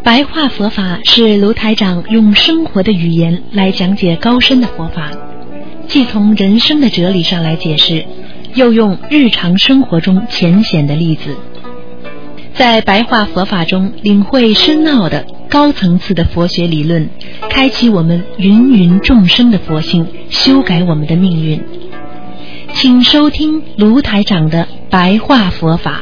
白话佛法是卢台长用生活的语言来讲解高深的佛法，既从人生的哲理上来解释，又用日常生活中浅显的例子，在白话佛法中领会深奥的高层次的佛学理论，开启我们芸芸众生的佛性，修改我们的命运。请收听卢台长的白话佛法。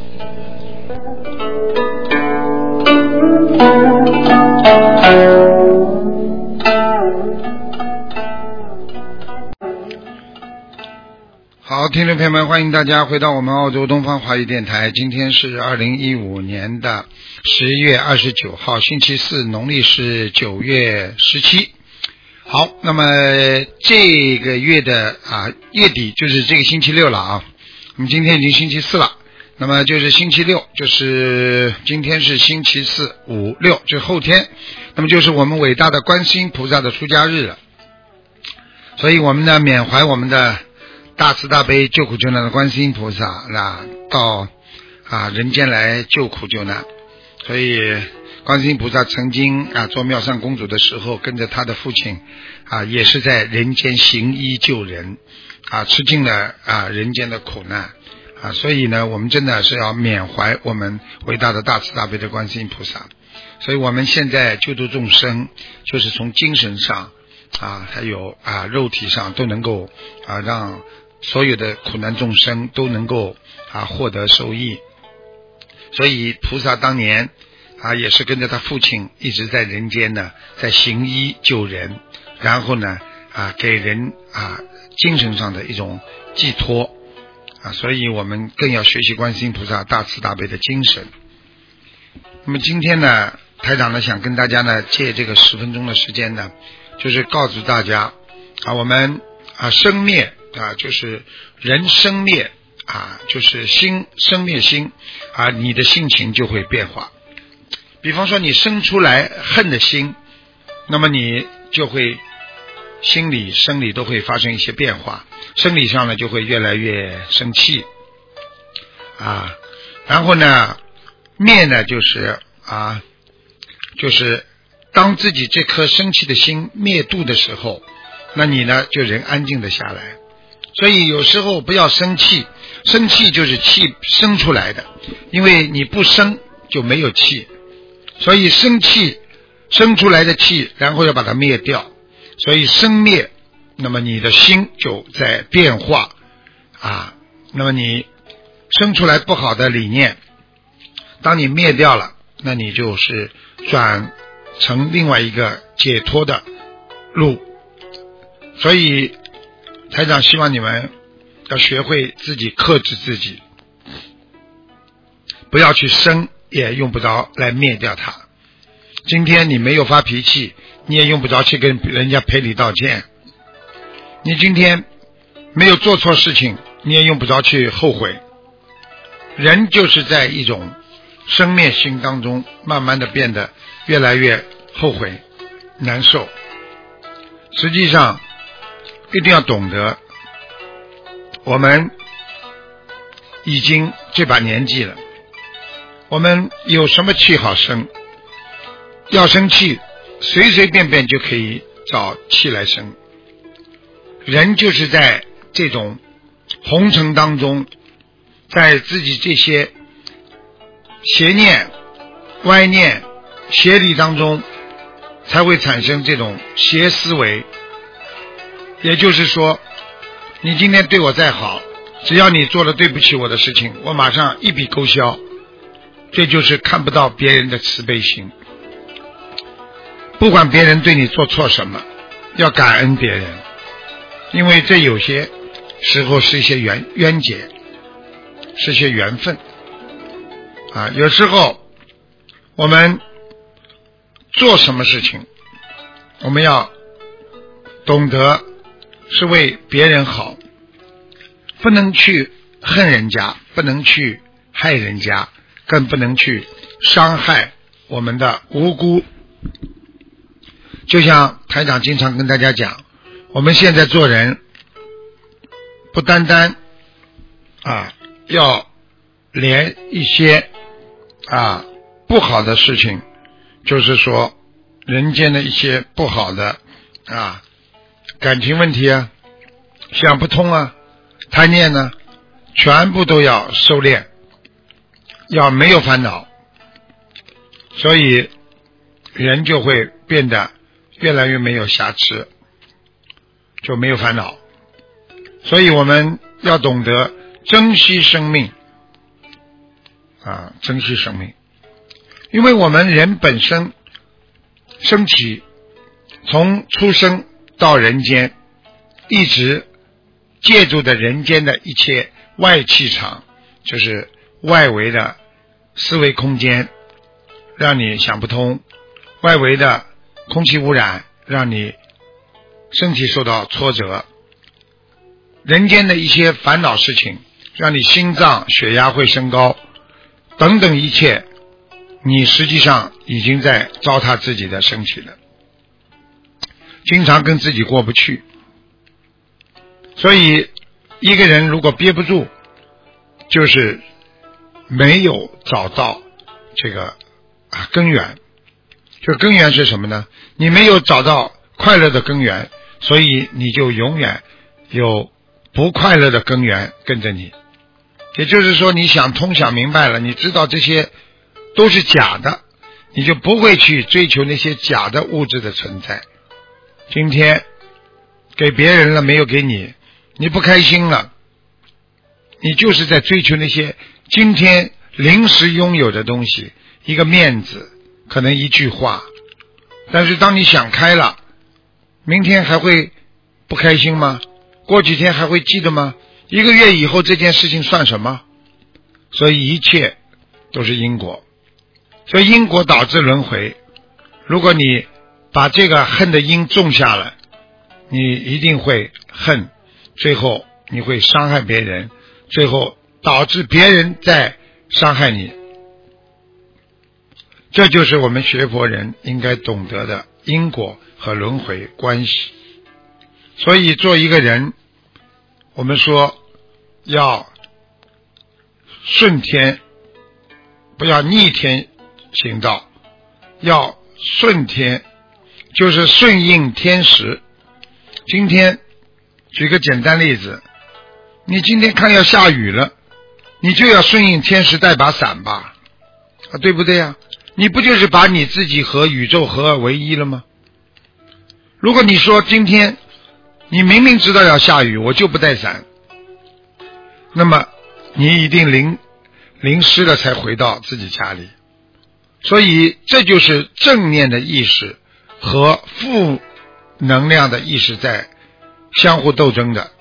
好，听众朋友们，欢迎大家回到我们澳洲东方华语电台。今天是2015年的10月29号，星期四，农历是9月17。好，那么这个月的月底就是这个星期六了啊。我们今天已经星期四了，那么就是星期六，就是今天是星期四、五、六，就是后天，那么就是我们伟大的观世音菩萨的出家日了。所以我们呢，缅怀我们的大慈大悲救苦救难的观世音菩萨到人间来救苦救难。所以观世音菩萨曾经做妙善公主的时候，跟着他的父亲也是在人间行医救人吃尽了人间的苦难所以呢，我们真的是要缅怀我们伟大的大慈大悲的观世音菩萨。所以我们现在救度众生，就是从精神上还有肉体上都能够让所有的苦难众生都能够获得受益。所以菩萨当年也是跟着他父亲一直在人间呢，在行医救人，然后呢给人精神上的一种寄托所以我们更要学习观世音菩萨大慈大悲的精神。那么今天呢，台长呢想跟大家呢借这个10分钟的时间呢，就是告诉大家我们生灭就是人生灭就是心生灭心你的性情就会变化。比方说你生出来恨的心，那么你就会心理生理都会发生一些变化，生理上呢就会越来越生气然后呢灭呢就是当自己这颗生气的心灭度的时候，那你呢就人安静的下来。所以有时候不要生气，生气就是气生出来的，因为你不生就没有气，所以生气生出来的气，然后要把它灭掉。所以生灭，那么你的心就在变化那么你生出来不好的理念，当你灭掉了，那你就是转成另外一个解脱的路。所以台长希望你们要学会自己克制自己，不要去生，也用不着来灭掉它。今天你没有发脾气，你也用不着去跟人家赔礼道歉。你今天没有做错事情，你也用不着去后悔。人就是在一种生灭心当中，慢慢的变得越来越后悔难受。实际上一定要懂得，我们已经这把年纪了，我们有什么气好生？要生气随随便便就可以找气来生。人就是在这种红尘当中，在自己这些邪念歪念邪理当中，才会产生这种邪思维。也就是说，你今天对我再好，只要你做了对不起我的事情，我马上一笔勾销。这就是看不到别人的慈悲心。不管别人对你做错什么，要感恩别人，因为这有些时候是一些冤结，是一些缘分有时候我们做什么事情，我们要懂得是为别人好，不能去恨人家，不能去害人家，更不能去伤害我们的无辜。就像台长经常跟大家讲，我们现在做人不单单要连一些不好的事情就是说人间的一些不好的感情问题啊，想不通啊，贪念呢，全部都要收敛，要没有烦恼，所以人就会变得越来越没有瑕疵，就没有烦恼。所以我们要懂得珍惜生命珍惜生命，因为我们人本身身体从出生到人间，一直借助的人间的一切外气场，就是外围的思维空间让你想不通，外围的空气污染让你身体受到挫折，人间的一些烦恼事情让你心脏血压会升高等等一切，你实际上已经在糟蹋自己的身体了，经常跟自己过不去。所以一个人如果憋不住，就是没有找到这个根源。这个根源是什么呢？你没有找到快乐的根源，所以你就永远有不快乐的根源跟着你。也就是说，你想通想明白了，你知道这些都是假的，你就不会去追求那些假的物质的存在。今天给别人了没有给你，你不开心了，你就是在追求那些今天临时拥有的东西，一个面子，可能一句话。但是当你想开了，明天还会不开心吗？过几天还会记得吗？一个月以后这件事情算什么？所以一切都是因果，所以因果导致轮回。如果你把这个恨的因种下了，你一定会恨，最后你会伤害别人，最后导致别人再伤害你。这就是我们学佛人应该懂得的因果和轮回关系。所以做一个人，我们说要顺天，不要逆天行道，要顺天，就是顺应天时。今天举个简单例子，你今天看要下雨了，你就要顺应天时，带把伞吧，对不对呀？你不就是把你自己和宇宙合二为一了吗？如果你说今天你明明知道要下雨，我就不带伞，那么你一定淋湿了才回到自己家里。所以这就是正念的意识和负能量的意识在相互斗争的。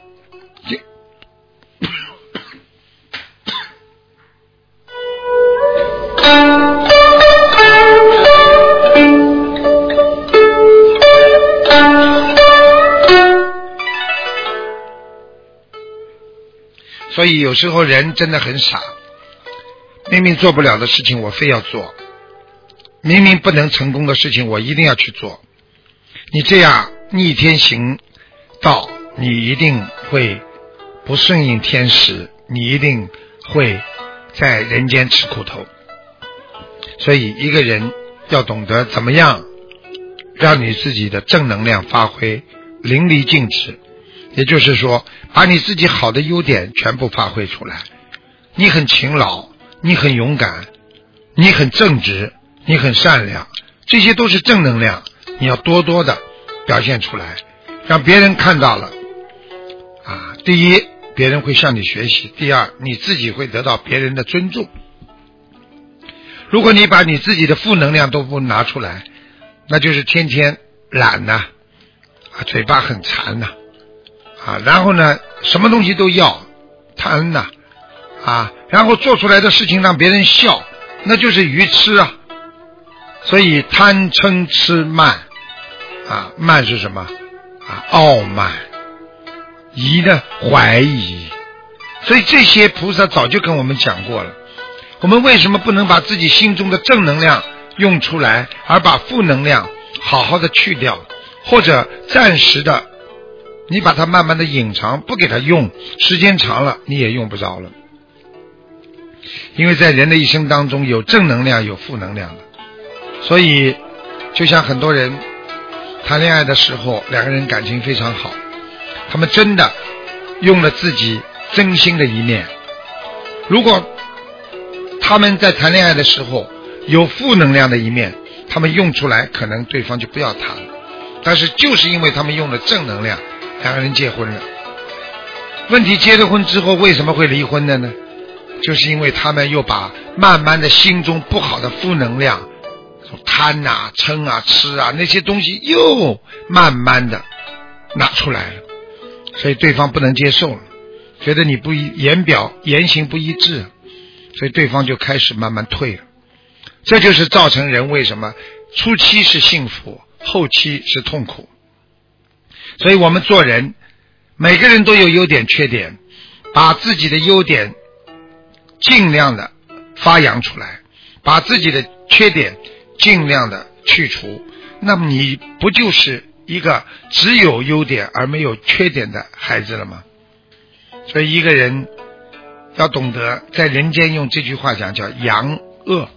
所以有时候人真的很傻，明明做不了的事情我非要做，明明不能成功的事情我一定要去做。你这样逆天行道，你一定会不顺应天时，你一定会在人间吃苦头。所以一个人要懂得怎么样让你自己的正能量发挥淋漓尽致，也就是说把你自己好的优点全部发挥出来。你很勤劳，你很勇敢，你很正直，你很善良，这些都是正能量，你要多多的表现出来，让别人看到了第一，别人会向你学习；第二，你自己会得到别人的尊重。如果你把你自己的负能量都不拿出来，那就是天天懒呐，嘴巴很馋呐，然后呢什么东西都要贪呐，然后做出来的事情让别人笑，那就是愚痴啊。所以贪嗔痴慢慢是什么傲慢，疑呢怀疑。所以这些菩萨早就跟我们讲过了，我们为什么不能把自己心中的正能量用出来，而把负能量好好的去掉，或者暂时的你把它慢慢的隐藏，不给它用，时间长了你也用不着了。因为在人的一生当中有正能量有负能量的， 所以就像很多人谈恋爱的时候，两个人感情非常好，他们真的用了自己真心的一面。如果他们在谈恋爱的时候有负能量的一面，他们用出来，可能对方就不要谈了。但是就是因为他们用了正能量，两个人结婚了。问题结了婚之后为什么会离婚的呢？就是因为他们又把慢慢的心中不好的负能量，贪啊、嗔啊、痴啊那些东西又慢慢的拿出来了，所以对方不能接受了，觉得你不言行不一致，所以对方就开始慢慢退了。这就是造成人为什么初期是幸福，后期是痛苦。所以我们做人，每个人都有优点缺点，把自己的优点尽量的发扬出来，把自己的缺点尽量的去除，那么你不就是一个只有优点而没有缺点的孩子了吗？所以一个人要懂得在人间，用这句话讲叫扬恶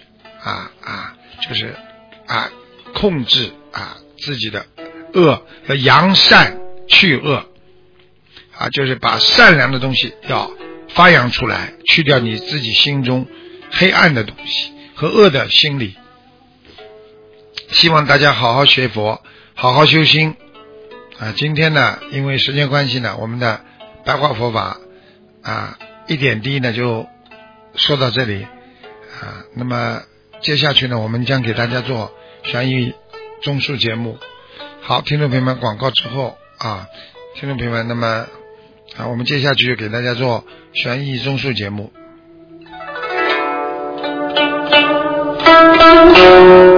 就是控制自己的恶，要扬善去恶就是把善良的东西要发扬出来，去掉你自己心中黑暗的东西和恶的心理。希望大家好好学佛，好好修心今天呢，因为时间关系呢，我们的白话佛法一点滴呢就说到这里那么接下去呢，我们将给大家做悬疑综述节目。好，听众朋友们，广告之后听众朋友们，那么我们接下去就给大家做悬疑综述节目。